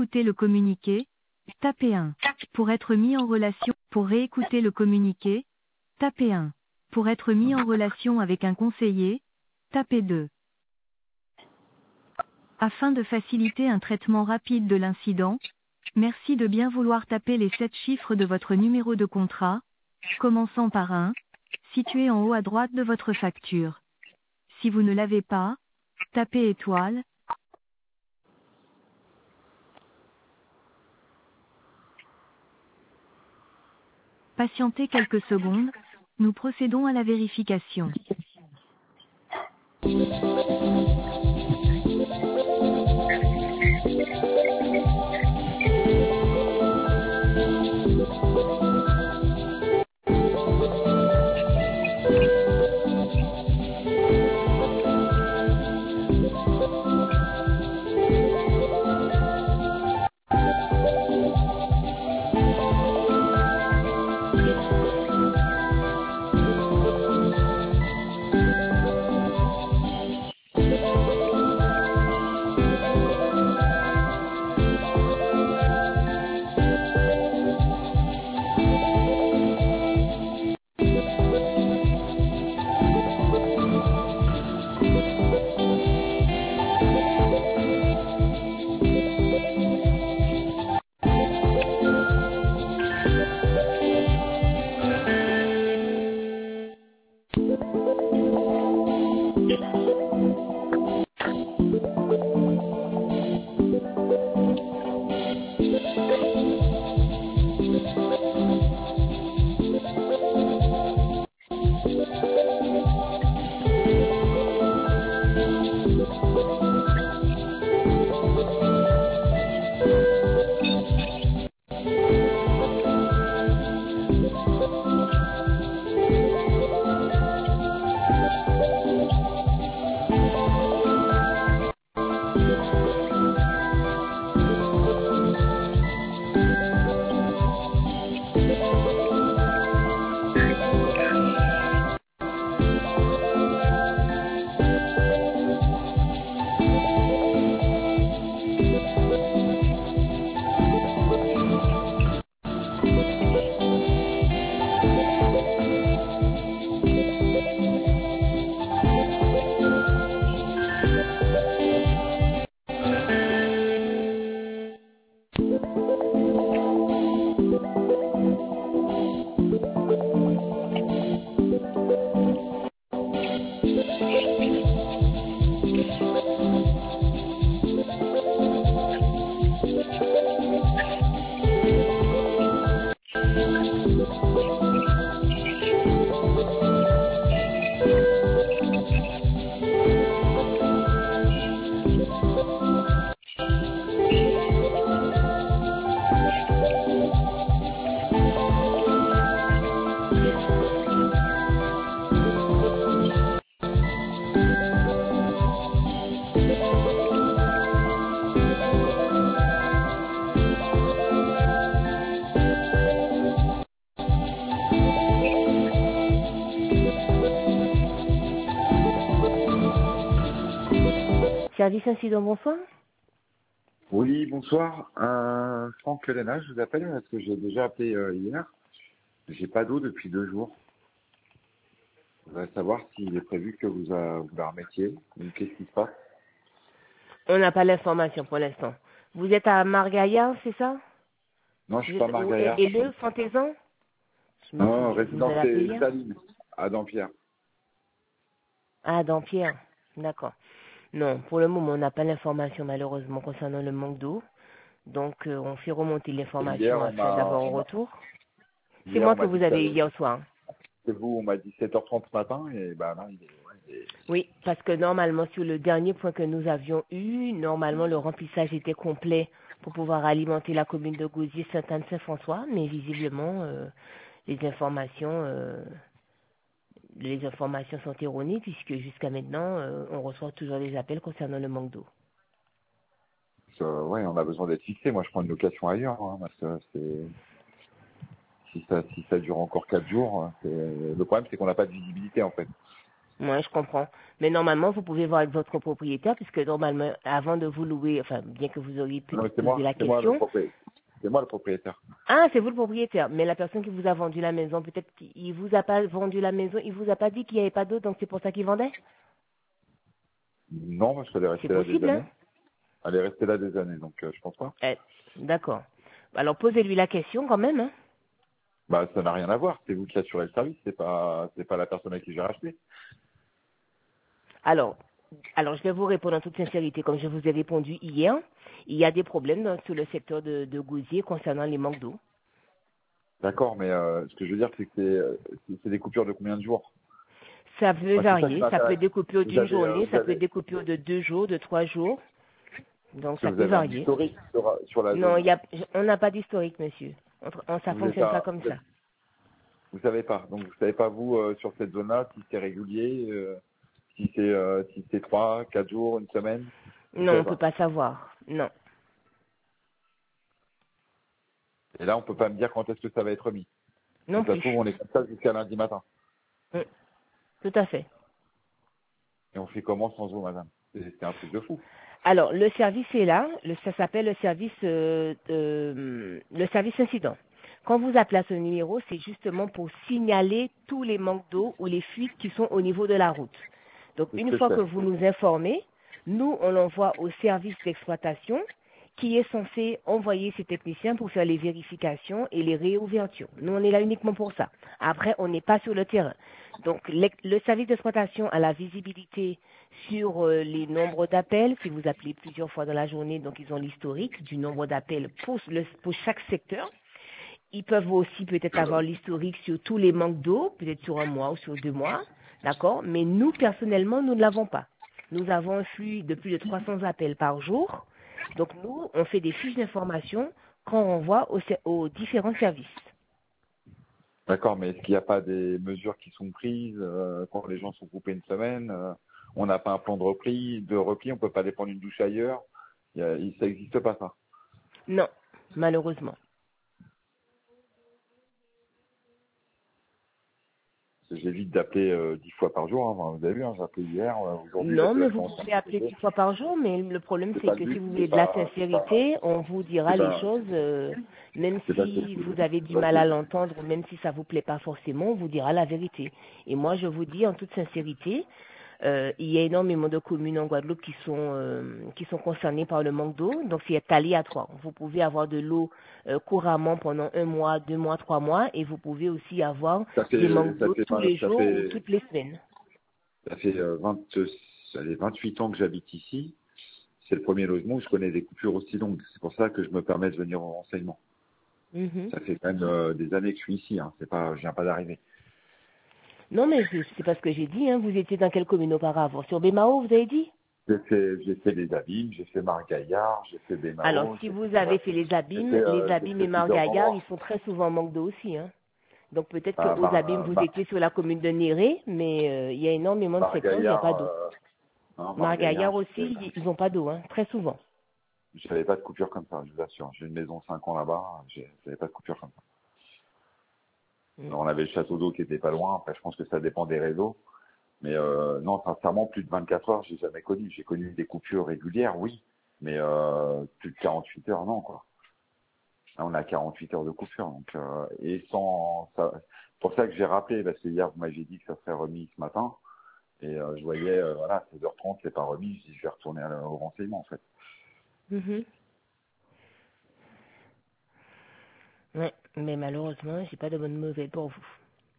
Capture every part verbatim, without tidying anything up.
réécouter le communiqué, tapez un. Pour être mis en relation, pour réécouter le communiqué, tapez un. Pour être mis en relation avec un conseiller, tapez deux. Afin de faciliter un traitement rapide de l'incident, merci de bien vouloir taper les sept chiffres de votre numéro de contrat, commençant par un, situé en haut à droite de votre facture. Si vous ne l'avez pas, tapez étoile. Patientez quelques secondes, nous procédons à la vérification. Service incident, bonsoir. Oui, bonsoir. Euh, Franck Lena, je vous appelle parce que j'ai déjà appelé euh, hier. J'ai pas d'eau depuis deux jours. Je voudrais savoir s'il est prévu que vous, euh, vous la remettiez ou qu'est-ce qui se passe. On n'a pas l'information pour l'instant. Vous êtes à Margaillard, c'est ça? Non, je suis Vous pas êtes au- Margaillard. Et le Fontaisan? Je me Non, souviens. Vous résidence avez appelé hier? Saline, à Dampierre. Ah, Dampierre. D'accord. Non, pour le moment, on n'a pas l'information malheureusement concernant le manque d'eau. Donc, euh, on fait remonter Et l'information hier, on afin m'a, d'avoir un on m'a- retour. C'est hier, moi on que m'a dit vous que avez eu ça- hier soir. c'est vous, on m'a dit sept heures trente ce matin et bah là, il est, ouais, il est- Oui, parce que normalement, sur le dernier point que nous avions eu, normalement, le remplissage était complet pour pouvoir alimenter la commune de Gouzier, Sainte-Anne-Saint-François, mais visiblement, euh, les informations, euh, les informations sont erronées puisque jusqu'à maintenant, euh, on reçoit toujours des appels concernant le manque d'eau. euh, ouais, on a besoin d'être fixé. Moi, je prends une location ailleurs, hein, parce que c'est, si ça, si ça dure encore quatre jours, hein, c'est, le problème, c'est qu'on n'a pas de visibilité, en fait. Moi, je comprends. Mais normalement, vous pouvez voir avec votre propriétaire, puisque normalement, avant de vous louer, enfin, bien que vous auriez Non, mais peut-être c'est posé moi, la c'est moi le question. propriétaire. C'est moi le propriétaire. Ah, c'est vous le propriétaire. Mais la personne qui vous a vendu la maison, peut-être qu'il vous a pas vendu la maison, il vous a pas dit qu'il n'y avait pas d'eau, donc c'est pour ça qu'il vendait? Non, parce qu'elle est C'est restée là des possible, hein? années. Elle est restée là des années, donc euh, je pense pas. Eh, d'accord. Alors, posez-lui la question quand même, hein. Bah, ça n'a rien à voir. C'est vous qui assurez le service, c'est pas, c'est pas la personne à qui j'ai racheté. Alors, alors, je vais vous répondre en toute sincérité, comme je vous ai répondu hier. Il y a des problèmes dans- sur le secteur de, de Gouzier concernant les manques d'eau. D'accord, mais euh, ce que je veux dire, c'est que c'est, euh, c'est c'est des coupures de combien de jours? Ça peut Moi, c'est ça qui varier. Ça peut m'intéresse. être des coupures Vous d'une avez, euh, journée, vous ça peut être avez, des coupures de deux jours, de trois jours. Donc, est-ce que ça vous peut avez un varier. historique sur, sur la Non, zone? il y a, on n'a pas d'historique, monsieur. On, on- ça Vous êtes fonctionne pas à, comme vous, ça. êtes- vous savez pas. Donc, vous savez pas, vous, euh, sur cette zone-là, si c'est régulier, euh, si c'est, euh, si c'est trois, quatre jours, une semaine? Vous Non, savez on peut pas. pas savoir. Non, Et là, on peut pas me dire quand est-ce que ça va être remis. non Et ça se plus. trouve, on est comme ça jusqu'à lundi matin. Mm, tout à fait. Et on fait comment sans eau, madame? C'est c'est un truc de fou. Alors, le service est là. Le- ça s'appelle le service, euh, euh, le service incident. Quand vous appelez à ce numéro, c'est justement pour signaler tous les manques d'eau ou les fuites qui sont au niveau de la route. Donc, C'est ce une que je fois que fais. vous nous informez, nous, on l'envoie au service d'exploitation qui est censé envoyer ses techniciens pour faire les vérifications et les réouvertures. Nous, on est là uniquement pour ça. Après, on n'est pas sur le terrain. Donc, l'ex- le service d'exploitation a la visibilité sur euh, les nombres d'appels. Si vous appelez plusieurs fois dans la journée, donc ils ont l'historique du nombre d'appels pour, le- pour chaque secteur. Ils peuvent aussi peut-être avoir l'historique sur tous les manques d'eau, peut-être sur un mois ou sur deux mois, d'accord? Mais nous, personnellement, nous ne l'avons pas. Nous avons un flux de plus de trois cents appels par jour. Donc nous, on fait des fiches d'information qu'on renvoie aux, ser- aux différents services. D'accord, mais est-ce qu'il n'y a pas des mesures qui sont prises euh, quand les gens sont coupés une semaine euh, on n'a pas un plan de repli, de repli, on peut pas aller prendre une douche ailleurs. Il y a, il- ça n'existe pas, ça. Non, malheureusement. J'évite d'appeler euh, dix fois par jour. Hein. Enfin, vous avez vu, hein, j'ai appelé hier, euh, aujourd'hui, Non, j'appelle mais la vous France. pouvez appeler dix fois par jour, mais le problème C'est c'est pas que le si but, vous c'est voulez de la pas, c'est pas, sincérité, on vous dira c'est les pas, choses, euh, même c'est pas, si c'est vous avez du pas, mal à l'entendre, ou même si ça vous plaît pas forcément, on vous dira la vérité. Et moi, je vous dis en toute sincérité, euh, il y a énormément de communes en Guadeloupe qui sont euh, qui sont concernées par le manque d'eau, donc c'est aléatoire. Vous pouvez avoir de l'eau euh, couramment pendant un mois, deux mois, trois mois, et vous pouvez aussi avoir ça des fait, manques ça d'eau fait, tous pas- les ça jours ou fait, toutes les semaines. ça fait euh, vingt, ça fait vingt-huit ans que j'habite ici. C'est le premier logement où je connais des coupures aussi longues. C'est pour ça que je me permets de venir au renseignement. Mhm. Ça fait quand même euh, des années que je suis ici. Hein. C'est pas, je viens pas d'arriver. Non, mais c'est c'est pas ce que j'ai dit. Hein. Vous étiez dans quelle commune auparavant? Sur Bémao, vous avez dit? J'ai fait, j'ai fait les abîmes, j'ai fait Margaillard, j'ai fait Alors, Bémao, si j'ai vous fait, avez euh, fait les j'ai abîmes, fait, les euh, j'ai abîmes fait et plusieurs Margaillard, ils endroits. sont très souvent en manque d'eau aussi. Hein. Donc, peut-être Ah, qu'aux abîmes, Mar, vous Mar, étiez sur la commune de Néré, mais euh, il y a énormément de secteurs où il n'y a Margaillard, pas d'eau. euh, non, Margaillard Margaillard, aussi, j'ai- ils n'ont pas d'eau, hein, très souvent. j'avais pas de coupure comme ça, je vous assure. J'ai une maison cinq ans là-bas, j'ai- j'avais pas de coupure comme ça. Mm. On avait le château d'eau qui était pas loin, après je pense que ça dépend des réseaux. Mais euh, non, sincèrement, plus de vingt-quatre heures, j'ai jamais connu. J'ai connu des coupures régulières, oui, mais euh, plus de quarante-huit heures, non, quoi. Là, on a quarante-huit heures de coupure, donc euh, et sans ça, c'est pour ça que j'ai rappelé, parce que hier vous m'aviez dit que ça serait remis ce matin, et euh, je voyais, euh, voilà, seize heures trente, c'est pas remis, je dis je vais retourner à la- au renseignement en fait. Mhm. Ouais, mais malheureusement, j'ai pas de bonnes nouvelles pour vous.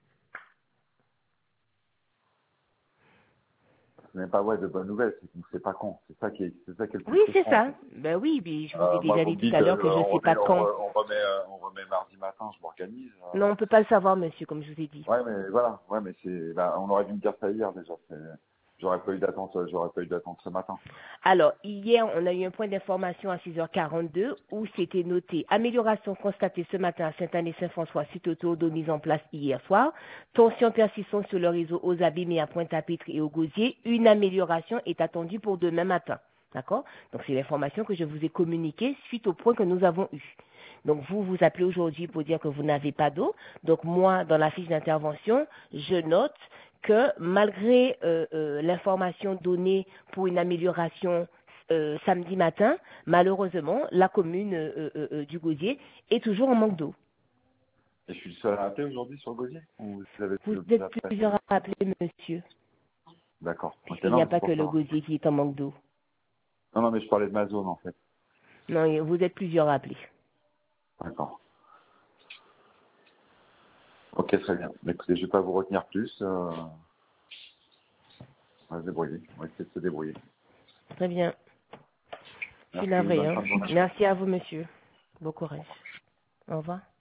C'est même pas ouais de bonnes nouvelles, c'est qu'on ne sait pas quand. C'est ça qui est, c'est ça qui est le plus Oui, c'est frustrant en ça. fait. Ben oui, mais je vous ai Euh, moi déjà vous dit me tout dites, à l'heure euh, que je ne on sais remet, pas on, quand. re- on remet, euh, on remet mardi matin, je m'organise. euh. Non, on peut pas le savoir, monsieur, comme je vous ai dit. Ouais, mais voilà, ouais, mais c'est, bah, on aurait dû me dire ça hier déjà. C'est, j'aurais pas eu d'attente, j'aurais pas eu d'attente ce matin. Alors, hier, on a eu un point d'information à six heures quarante-deux où c'était noté amélioration constatée ce matin à Sainte-Anne-et-Saint-François suite au tour d'eau mis en place hier soir. Tension persistante sur le réseau aux Abîmes et à Pointe-à-Pitre et au Gosier. Une amélioration est attendue pour demain matin. D'accord? Donc, c'est l'information que je vous ai communiquée suite au point que nous avons eu. Donc, vous vous appelez aujourd'hui pour dire que vous n'avez pas d'eau. Donc, moi, dans la fiche d'intervention, je note que malgré euh, euh, l'information donnée pour une amélioration euh, samedi matin, malheureusement, la commune euh, euh, euh, du Gosier est toujours en manque d'eau. Et je suis le seul à appeler aujourd'hui sur le Gosier ou vous avez Vous le êtes après plusieurs à appeler, monsieur, D'accord. Ok, puisqu'il n'y non, a mais c'est pas pour que le ça. Gosier qui est en manque d'eau. Non, non, mais je parlais de ma zone en fait. Non, vous êtes plusieurs à appeler. D'accord. Ok, très bien. Mais écoutez, je vais pas vous retenir plus. Euh... On va se débrouiller. On va essayer de se débrouiller. Très bien. Je suis Merci, navrée. bonne Hein. fin de journée. Merci à vous, monsieur. Bon courage. Au revoir.